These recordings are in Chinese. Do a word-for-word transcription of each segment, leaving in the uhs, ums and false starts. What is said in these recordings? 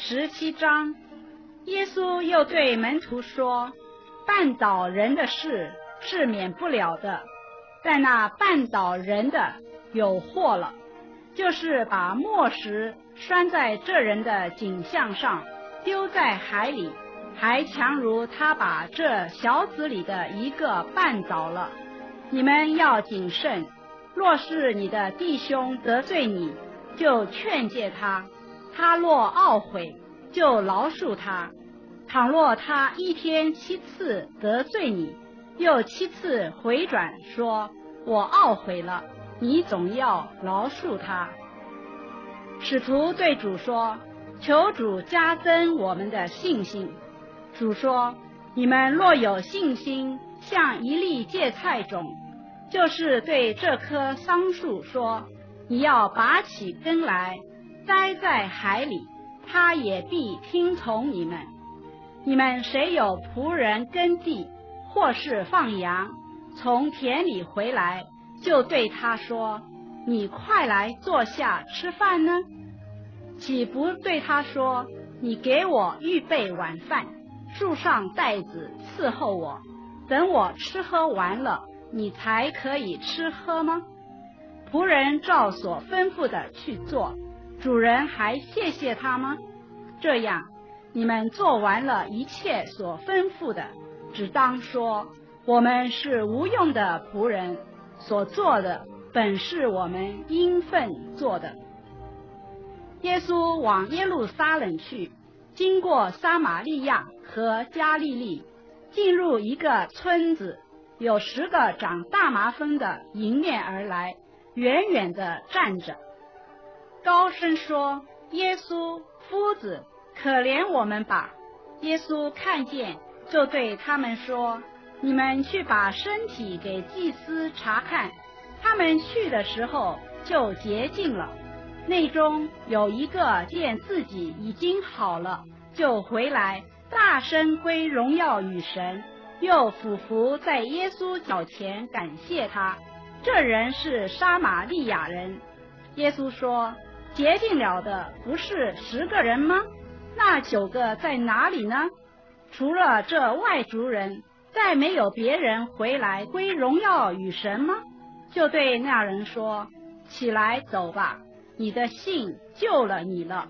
十七章，耶稣又对门徒说：绊倒人的事是免不了的，但那绊倒人的有祸了，就是把磨石拴在这人的颈项上，丢在海里，还强如他把这小子里的一个绊倒了。你们要谨慎，若是你的弟兄得罪你，就劝诫他，他若懊悔，就饶恕他。倘若他一天七次得罪你，又七次回转说我懊悔了，你总要饶恕他。使徒对主说：求主加增我们的信心。主说：你们若有信心，像一粒芥菜种，就是对这棵桑树说，你要拔起根来，栽在海里，他也必听从你们。你们谁有仆人耕地，或是放羊，从田里回来，就对他说：你快来坐下吃饭呢？岂不对他说：你给我预备晚饭，束上带子伺候我，等我吃喝完了，你才可以吃喝吗？仆人照所吩咐的去做，主人还谢谢他吗？这样，你们做完了一切所吩咐的，只当说：我们是无用的仆人，所做的本是我们应分做的。耶稣往耶路撒冷去，经过撒玛利亚和加利利，进入一个村子，有十个长大麻风的迎面而来，远远地站着，高声说：耶稣，夫子，可怜我们吧！耶稣看见，就对他们说：你们去把身体给祭司查看。他们去的时候就洁净了。内中有一个见自己已经好了，就回来大声归荣耀与神，又俯伏在耶稣脚前感谢他。这人是撒玛利亚人。耶稣说：洁净了的不是十个人吗？那九个在哪里呢？除了这外族人，再没有别人回来归荣耀与神吗？就对那人说：起来走吧，你的信救了你了。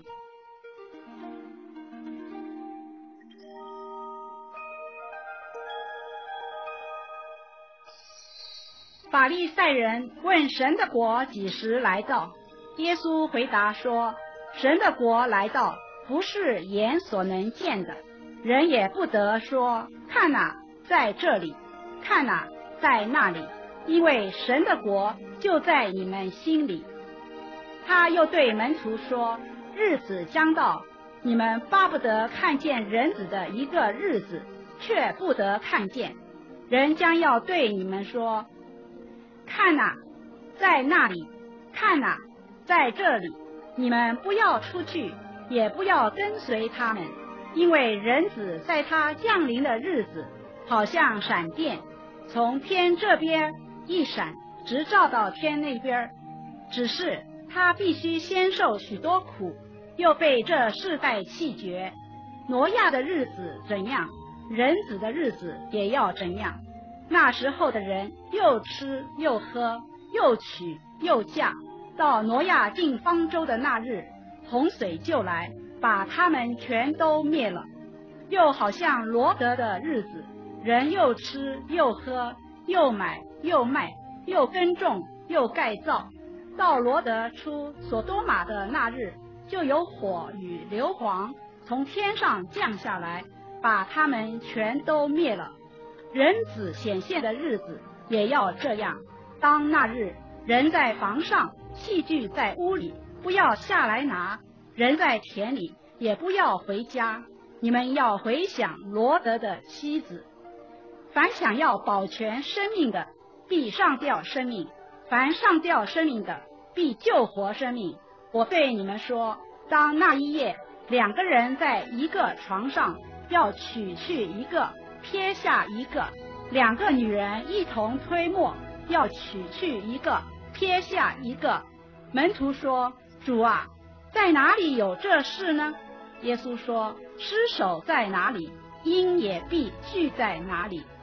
法利赛人问神的国几时来到？耶稣回答说：神的国来到，不是眼所能见的，人也不得说看哪，在这里，看哪，在那里，因为神的国就在你们心里。他又对门徒说：日子将到，你们巴不得看见人子的一个日子，却不得看见。人将要对你们说：看哪，在那里，看哪，在这里，你们不要出去，也不要跟随他们，因为人子在他降临的日子，好像闪电，从天这边一闪，直照到天那边。只是他必须先受许多苦，又被这世代弃绝。挪亚的日子怎样，人子的日子也要怎样。那时候的人又吃又喝，又娶又嫁，到挪亚进方舟的那日，洪水就来，把他们全都灭了。又好像罗得的日子，人又吃又喝，又买又卖，又耕种又盖造。到罗得出所多玛的那日，就有火与硫磺从天上降下来，把他们全都灭了。人子显现的日子也要这样。当那日，人在房上，器具在屋里，不要下来拿；人在田里，也不要回家。你们要回想罗得的妻子。凡想要保全生命的，必上吊生命；凡上吊生命的，必救活生命。我对你们说，当那一夜，两个人在一个床上，要取去一个，撇下一个；两个女人一同推磨，要取去一个，撇下一个。门徒说：主啊，在哪里有这事呢？ 耶稣说：“尸首在哪里，鹰也必聚在哪里。”